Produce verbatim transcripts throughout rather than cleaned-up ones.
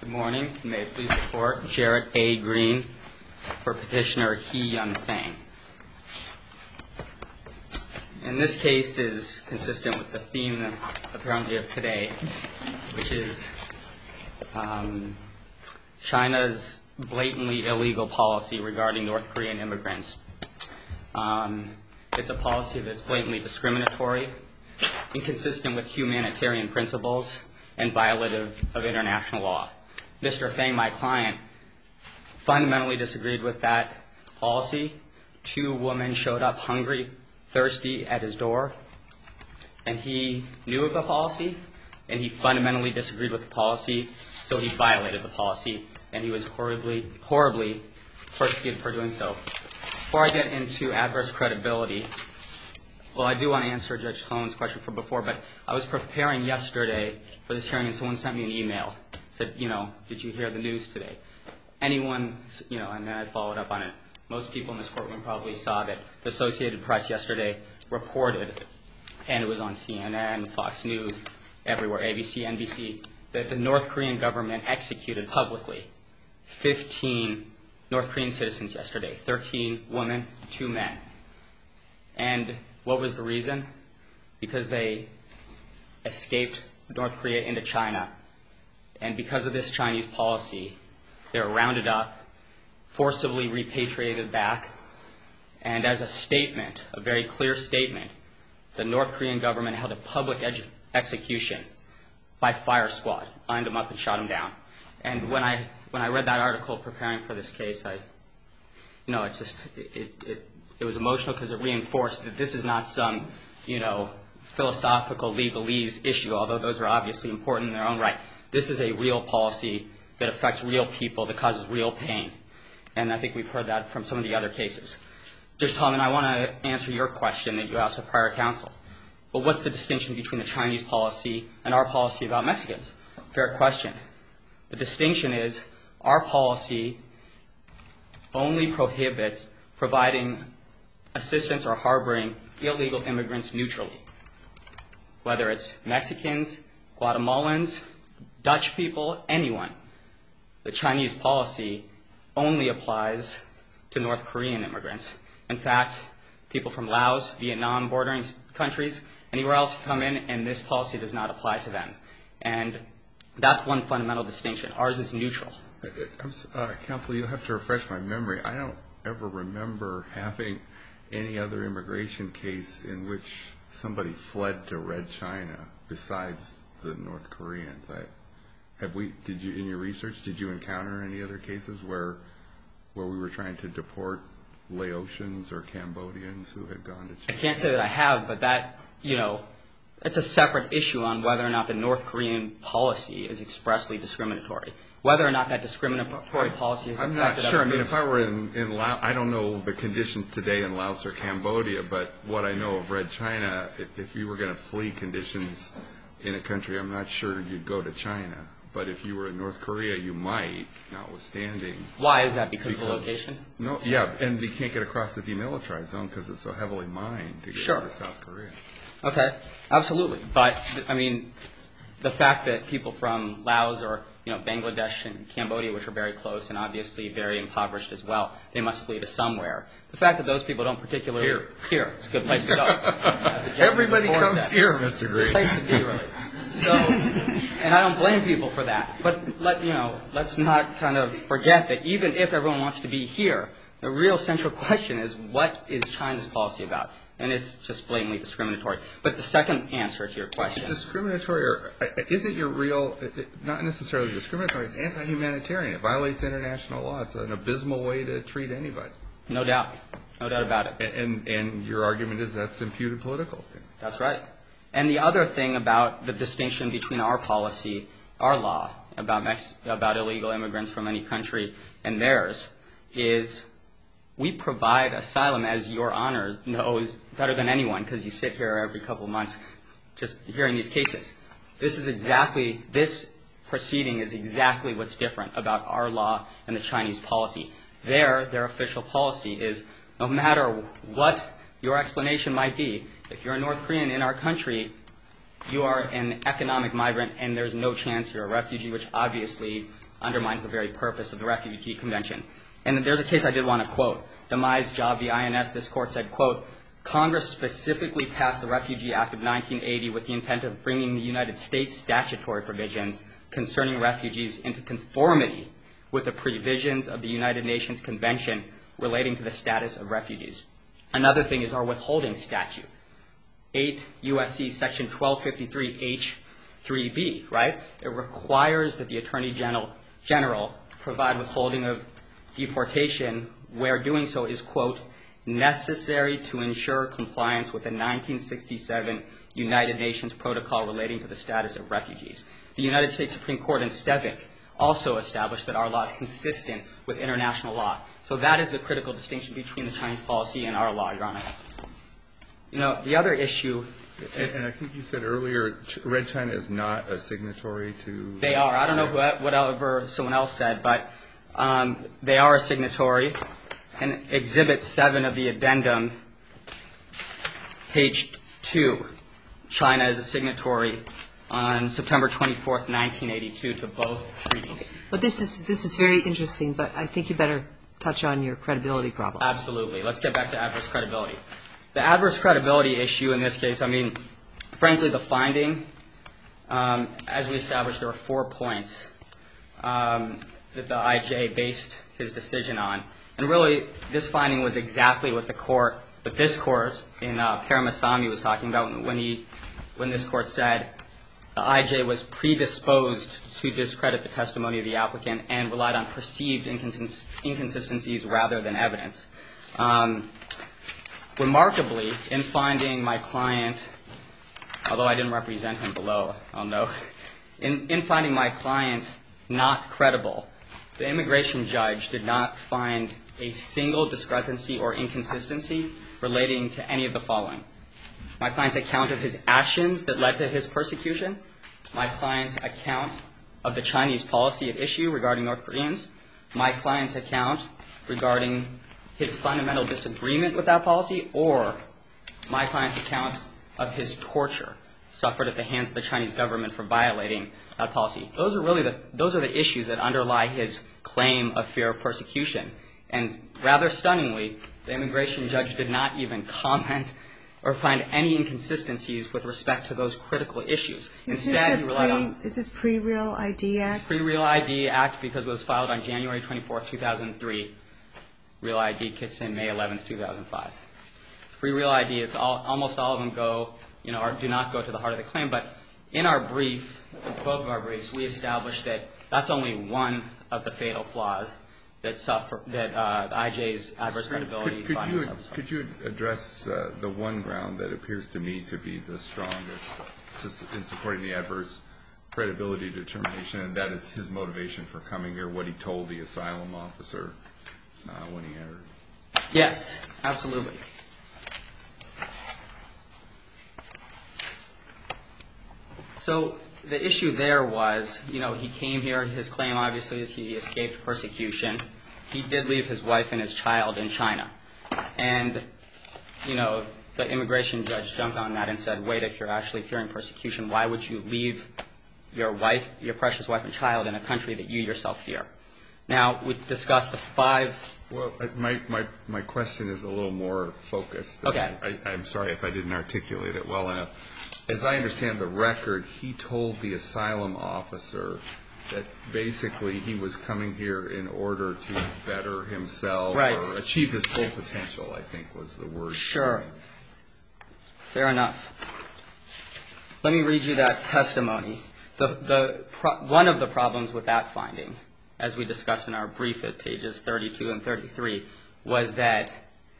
Good morning. May it please the Court. Jarrett A. Green for Petitioner He Yunfeng. And this case is consistent with the theme, apparently, of today, which is um, China's blatantly illegal policy regarding North Korean immigrants. Um, it's a policy that's blatantly discriminatory, inconsistent with humanitarian principles, and violative of international law. Mister Feng, my client, fundamentally disagreed with that policy. Two women showed up hungry, thirsty at his door, and he knew of the policy, and he fundamentally disagreed with the policy, so he violated the policy, and he was horribly, horribly persecuted for doing so. Before I get into adverse credibility, well, I do want to answer Judge Sloan's question from before, but I was preparing yesterday for this hearing, and someone sent me an email. Said, you know, did you hear the news today? Anyone, you know, and then I followed up on it. Most people in this courtroom probably saw that the Associated Press yesterday reported, and it was on C N N, Fox News, everywhere, A B C, N B C, that the North Korean government executed publicly fifteen North Korean citizens yesterday, thirteen women, two men. And what was the reason? Because they escaped North Korea into China. And because of this Chinese policy, they were rounded up, forcibly repatriated back, and as a statement, a very clear statement, the North Korean government held a public ex- execution by fire squad, lined them up and shot them down. And when I when I read that article preparing for this case, I, you know, it just it it, it was emotional because it reinforced that this is not some, you know, philosophical legalese issue, although those are obviously important in their own right. This is a real policy that affects real people, that causes real pain. And I think we've heard that from some of the other cases. Judge Tallman, I want to answer your question that you asked of prior counsel. But what's the distinction between the Chinese policy and our policy about Mexicans? Fair question. The distinction is our policy only prohibits providing assistance or harboring illegal immigrants neutrally, whether it's Mexicans, Guatemalans, Dutch people, anyone. The Chinese policy only applies to North Korean immigrants. In fact, people from Laos, Vietnam, bordering countries, anywhere else come in, and this policy does not apply to them. And that's one fundamental distinction. Ours is neutral. Uh, Counsel, you'll have to refresh my memory. I don't ever remember having any other immigration case in which somebody fled to Red China besides the North Koreans. I, have we? Did you, in your research, did you encounter any other cases where where we were trying to deport Laotians or Cambodians who had gone to China? I can't say that I have, but that, you know, it's a separate issue on whether or not the North Korean policy is expressly discriminatory. Whether or not that discriminatory policy is I'm affected. not sure. I mean, if I were in, in Laos, I don't know the conditions today in Laos or Cambodia, but what I know of Red China, if, if you were going to flee conditions in a country, I'm not sure you'd go to China. But if you were in North Korea, you might, notwithstanding. Why is that? Because, because of the location? No, yeah, and you can't get across the demilitarized zone because it's so heavily mined to get sure. to South Korea. Okay, absolutely. But, I mean, the fact that people from Laos or, you know, Bangladesh and Cambodia, which are very close and obviously very impoverished as well, they must flee to somewhere. The fact that those people don't particularly... Here. Here. It's a good place to go. Everybody comes set. Here, Mister Green. It's a place to be, really. So, and I don't blame people for that. But, let you know, let's not kind of forget that even if everyone wants to be here, the real central question is, what is China's policy about? And it's just blatantly discriminatory. But the second answer to your question... It's discriminatory, or isn't your real... Not necessarily discriminatory, it's anti-humanitarian. It violates international law. It's an abysmal way to treat anybody. No doubt. No doubt about it. And, and your argument is that's imputed political. That's right. And the other thing about the distinction between our policy, our law, about Mex- about illegal immigrants from any country and theirs, is we provide asylum, as your honor knows better than anyone, because you sit here every couple of months just hearing these cases. This is exactly, this proceeding is exactly what's different about our law and the Chinese policy. There, their official policy is no matter what your explanation might be, if you're a North Korean in our country, you are an economic migrant and there's no chance you're a refugee, which obviously undermines the very purpose of the Refugee Convention. And there's a case I did want to quote. Demise Job v. I N S, this court said, quote, Congress specifically passed the Refugee Act of nineteen eighty with the intent of bringing the United States statutory provisions concerning refugees into conformity with the provisions of the United Nations Convention relating to the status of refugees. Another thing is our withholding statute, eight U S C section twelve fifty-three H three B, right? It requires that the Attorney General, General provide withholding of deportation where doing so is, quote, necessary to ensure compliance with the nineteen sixty-seven United Nations Protocol relating to the status of refugees. The United States Supreme Court in Stevick also established that our law is consistent with international law. So that is the critical distinction between the Chinese policy and our law, Your Honor. You know, the other issue... And, and I think you said earlier, Red China is not a signatory to... They are. I don't know what, whatever someone else said, but um, they are a signatory. And Exhibit seven of the addendum, page two, China is a signatory on September twenty-fourth, nineteen eighty-two, to both treaties. But this is this is very interesting, but I think you better touch on your credibility problem. Absolutely. Let's get back to adverse credibility. The adverse credibility issue in this case, I mean, frankly, the finding, um, as we established, there are four points um, that the I J based his decision on. And really, this finding was exactly what the court, that this court in uh, Paramasamy was talking about when he, when this court said the I J was predisposed to discredit the testimony of the applicant and relied on perceived inconsist- inconsistencies rather than evidence. Um, remarkably, in finding my client, although I didn't represent him below, I'll know, in, in finding my client not credible, the immigration judge did not find a single discrepancy or inconsistency relating to any of the following. My client's account of his actions that led to his persecution, my client's account of the Chinese policy at issue regarding North Koreans, my client's account regarding his fundamental disagreement with that policy, or my client's account of his torture suffered at the hands of the Chinese government for violating that policy. Those are really the, those are the issues that underlie his claim of fear of persecution. And rather stunningly, the immigration judge did not even comment or find any inconsistencies with respect to those critical issues. Instead, he relied on... Is this Pre-Real I D Act? Pre-Real I D Act, because it was filed on January twenty-fourth, two thousand three. Real I D kicks in May eleventh, two thousand five. Pre-Real I D, it's all, almost all of them go, you know, or do not go to the heart of the claim. But in our brief, both of our briefs, we established that that's only one of the fatal flaws that suffer, that uh, the I J's adverse credibility could, could, you, could you address uh, the one ground that appears to me to be the strongest in supporting the adverse credibility determination, and that is his motivation for coming here, what he told the asylum officer uh, when he entered? Yes, absolutely. So the issue there was, you know, he came here. His claim, obviously, is he escaped persecution. He did leave his wife and his child in China. And, you know, the immigration judge jumped on that and said, wait, if you're actually fearing persecution, why would you leave your wife, your precious wife and child in a country that you yourself fear? Now, we discussed the five... Well, my, my, my question is a little more focused. Okay. I, I'm sorry if I didn't articulate it well enough. As I understand the record, he told the asylum officer that basically he was coming here in order to better himself, right, or achieve his full potential, I think was the word. Sure. Fair enough. Let me read you that testimony. The, the, pro- one of the problems with that finding, as we discussed in our brief at pages thirty-two and thirty-three, was that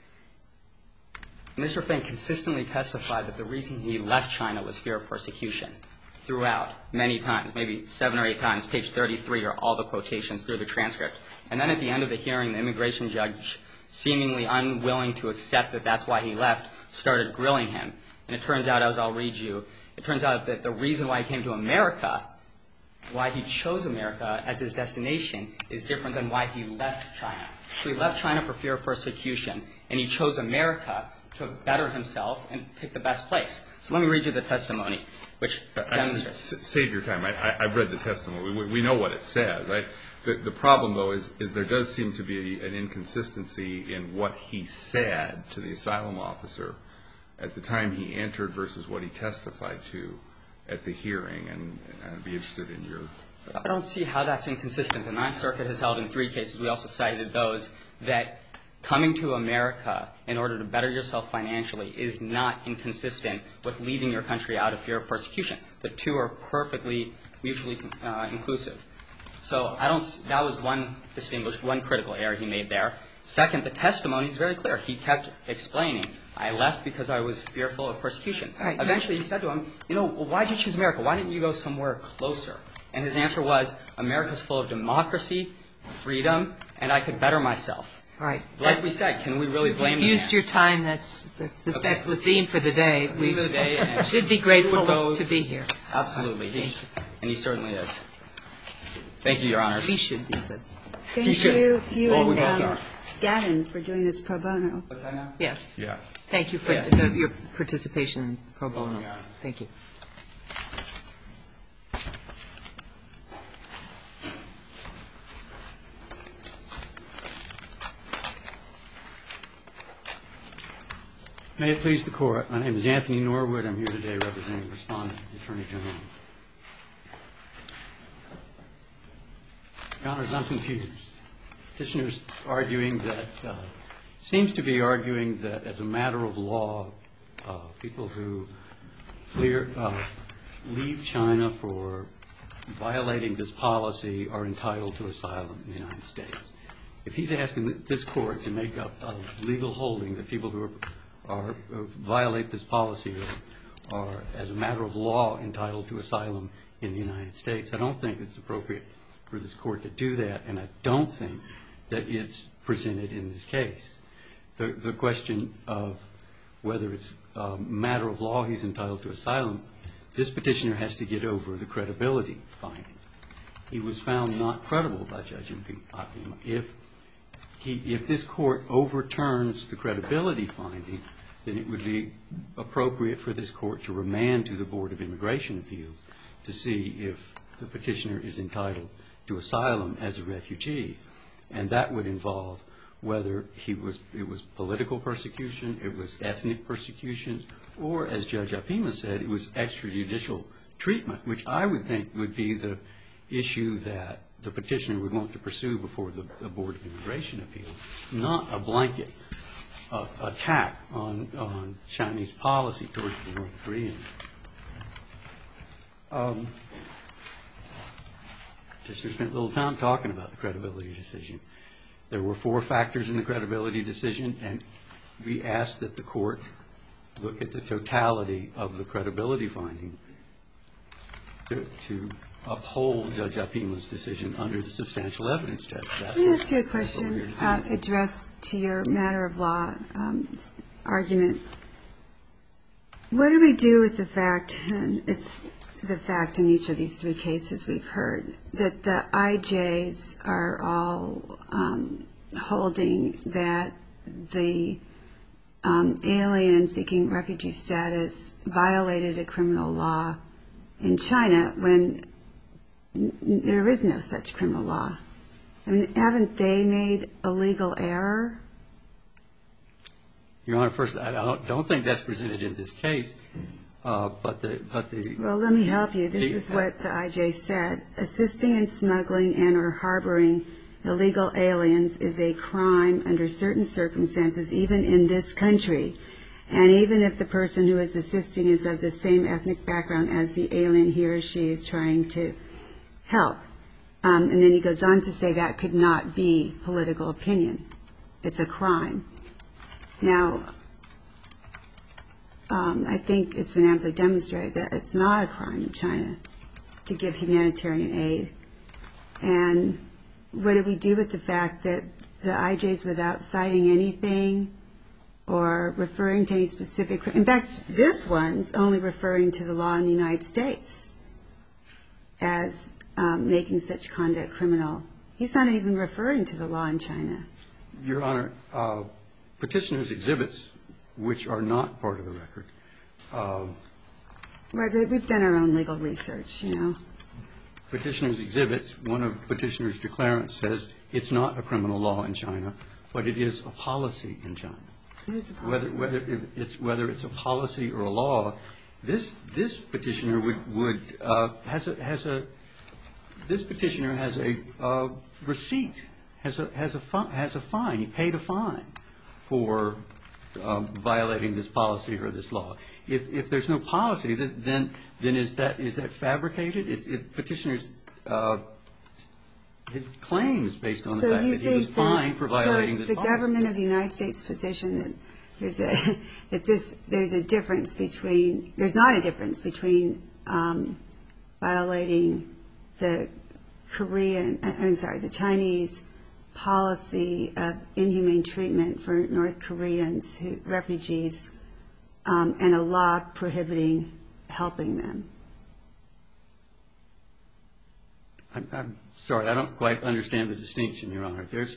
Mister Feng consistently testified that the reason he left China was fear of persecution throughout, many times, maybe seven or eight times. Page thirty-three are all the quotations through the transcript. And then at the end of the hearing, the immigration judge, seemingly unwilling to accept that that's why he left, started grilling him. And it turns out, as I'll read you, it turns out that the reason why he came to America, why he chose America as his destination, is different than why he left China. So he left China for fear of persecution, and he chose America to better himself and pick the best place. So let me read you the testimony, which demonstrates. Save your time. I, I, I've read the testimony. We, we know what it says. I, The, the problem, though, is, is there does seem to be an inconsistency in what he said to the asylum officer at the time he entered versus what he testified to at the hearing, and, and I'd be interested in your... I don't see how that's inconsistent. The Ninth Circuit has held in three cases, we also cited those, that coming to America in order to better yourself financially is not inconsistent with leaving your country out of fear of persecution. The two are perfectly mutually uh, inclusive. So I don't, that was one distinguished, one critical error he made there. Second, the testimony is very clear. He kept explaining, I left because I was fearful of persecution. Right. Eventually he said to him, you know, well, why did you choose America? Why didn't you go somewhere closer? And his answer was, America's full of democracy, freedom, and I could better myself. All right. Like we said, can we really blame You've the used man? your time. That's that's the, Okay. that's the theme for the day. Theme We of the day, and should be who grateful would go- to be here. Absolutely. He, and he certainly is. Thank you, Your Honors. We should be, but He Thank should. you to you Well, we and both um, are. Skadden for doing this pro bono. What's that now? yes. Yes. Thank you for Yes. the, your participation in pro bono. Yeah. Thank you. May it please the Court. My name is Anthony Norwood. I'm here today representing the Respondent, the Attorney General. Your Honors, I'm confused. Petitioner's arguing that, uh, seems to be arguing that as a matter of law, uh, people who clear, uh, leave China for violating this policy are entitled to asylum in the United States. If he's asking this Court to make up a legal holding that people who are Are, uh, violate this policy or are, as a matter of law, entitled to asylum in the United States, I don't think it's appropriate for this Court to do that, and I don't think that it's presented in this case. The, the question of whether it's a matter of law he's entitled to asylum, this petitioner has to get over the credibility finding. He was found not credible by Judge Apima. If He, if this Court overturns the credibility finding, then it would be appropriate for this Court to remand to the Board of Immigration Appeals to see if the petitioner is entitled to asylum as a refugee. And that would involve whether he was, it was political persecution, it was ethnic persecution, or, as Judge Apima said, it was extrajudicial treatment, which I would think would be the issue that the petitioner would want to pursue before the, the Board of Immigration Appeals, not a blanket uh, attack on, on Chinese policy towards the North Koreans. Um, petitioner spent a little time talking about the credibility decision. There were four factors in the credibility decision, and we asked that the Court look at the totality of the credibility finding to, to uphold Judge Apima's decision under the substantial evidence test. Let me ask you a question uh, addressed to your matter of law um, argument. What do we do with the fact, and it's the fact in each of these three cases we've heard, that the I Js are all um, holding that the um, alien seeking refugee status violated a criminal law in China when there is no such criminal law? I mean, haven't they made a legal error? Your Honor, first, I don't, don't think that's presented in this case, uh, but the, but the... Well, let me help you. This is what the I J said. Assisting in smuggling and or harboring illegal aliens is a crime under certain circumstances, even in this country. And even if the person who is assisting is of the same ethnic background as the alien he or she is trying to help. Um, and then he goes on to say that could not be political opinion. It's a crime. Now, um, I think it's been amply demonstrated that it's not a crime in China to give humanitarian aid. And what do we do with the fact that the I Js, without citing anything or referring to any specific... In fact, this one's only referring to the law in the United States as um, making such conduct criminal. He's not even referring to the law in China. Your Honor, uh, petitioner's exhibits, which are not part of the record... Uh, Right, but we've done our own legal research, you know. Petitioner's exhibits, one of Petitioner's declarants says it's not a criminal law in China, but it is a policy in China. It is a Whether policy. whether it's whether it's a policy or a law, this this petitioner would would uh, has a has a this petitioner has a uh, receipt, has a has a fi- has a fine. He paid a fine for um, violating this policy or this law. If if there's no policy, then then is that is that fabricated? It, it petitioner's uh, his claims based on the So fact you that he was think fined there's- for violating so this it's the policy. government of the United States position that there's a that this there's a difference between there's not a difference between um, violating the Korean I'm sorry the Chinese policy of inhumane treatment for North Koreans who refugees um, and a law prohibiting helping them. I'm, I'm sorry, I don't quite understand the distinction, Your Honor. There's,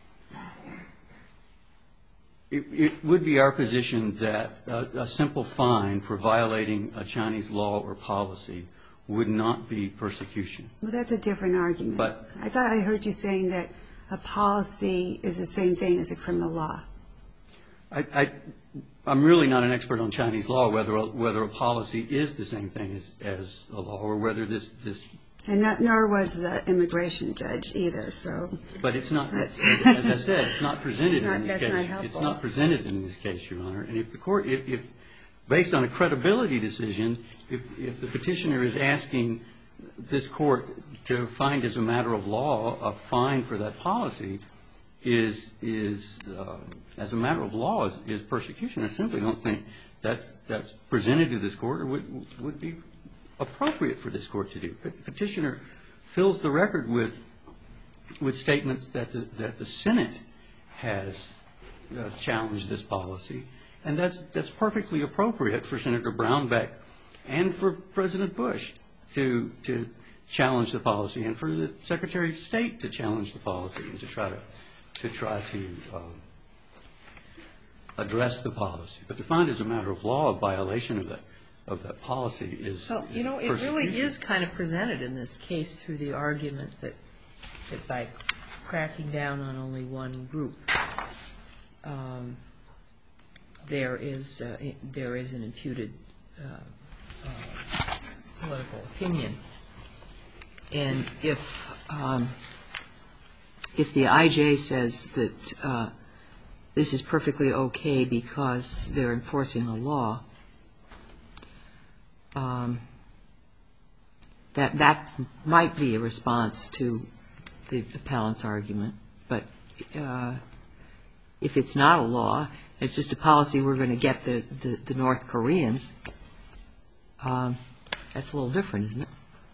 it, it would be our position that a, a simple fine for violating a Chinese law or policy would not be persecution. Well, that's a different argument. But- I thought I heard you saying that a policy is the same thing as a criminal law. I, I, I'm really not an expert on Chinese law, whether a, whether a policy is the same thing as, as a law or whether this, this And not, nor was the immigration judge either, so. But it's not, as That's- I said, it's not presented It's not- in this that's not case. helpful. It's not presented in this case, Your Honor. And if the court, if, if based on a credibility decision, if, if the petitioner is asking this court to find as a matter of law a fine for that policy is, is uh, as a matter of law, is, is persecution. I simply don't think that's, that's presented to this court or would, would be appropriate for this court to do. The petitioner fills the record with with statements that the, that the Senate has uh, challenged this policy, and that's that's perfectly appropriate for Senator Brownback and for President Bush to to challenge the policy, and for the Secretary of State to challenge the policy and to try to to try to uh, address the policy. But to find as a matter of law a violation of that of that policy is Well, you know, it really is kind of presented in this case through the argument that, that by cracking down on only one group, um, there is uh, there is an imputed uh, uh, political opinion, and if um, if the I J says that uh, this is perfectly okay because they're enforcing a law. Um, that that might be a response to the appellant's argument, but uh, if it's not a law, it's just a policy we're going to get the, the, the North Koreans, um, that's a little different, isn't it?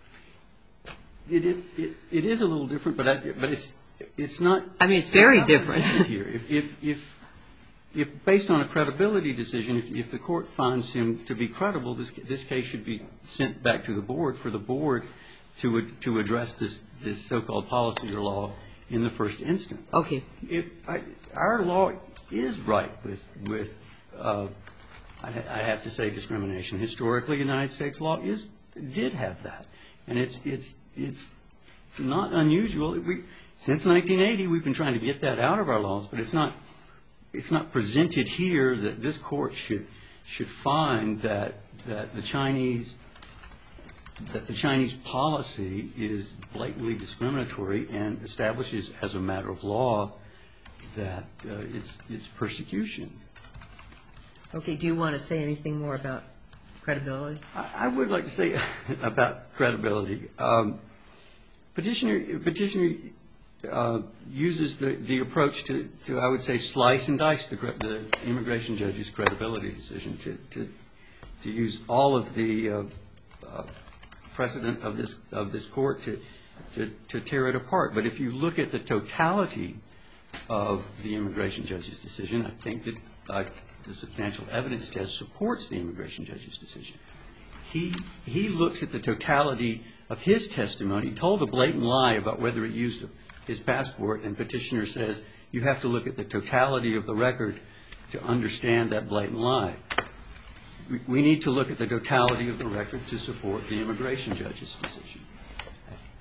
It is it, it is a little different, but I, but it's it's not. I mean, it's very it's not different. presented here. If if if if based on a credibility decision, if, if the court finds him to be credible, this this case should be sent back to the board for the board to to address this this so-called policy or law in the first instance. Okay. If I, our law is right with with uh, I, I have to say discrimination. Historically, United States law is did have that, and it's it's it's not unusual. We since nineteen eighty we've been trying to get that out of our laws, but it's not. It's not presented here that this court should should find that that the Chinese that the Chinese policy is blatantly discriminatory and establishes as a matter of law that uh, it's it's persecution. Okay. Do you want to say anything more about credibility? I, I would like to say about credibility. Um, petitioner petitioner. Uh, uses the, the approach to, to, I would say, slice and dice the, the immigration judge's credibility decision, to, to, to use all of the uh, uh, precedent of this of this court to, to, to tear it apart. But if you look at the totality of the immigration judge's decision, I think that uh, the substantial evidence test supports the immigration judge's decision. He he looks at the totality of his testimony, told a blatant lie about whether he used a his passport, and petitioner says you have to look at the totality of the record to understand that blatant lie. We, we need to look at the totality of the record to support the immigration judge's decision.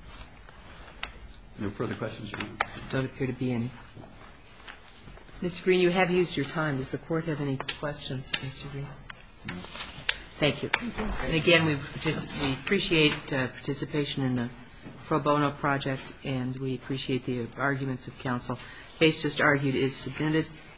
No further questions, Your Honor. Don't appear to be any. Mister Green, you have used your time. Does the Court have any questions, Mister Green? No. Thank you. And again, we partic- we appreciate uh, participation in the pro bono project, and we appreciate the arguments of counsel. Case just argued is submitted.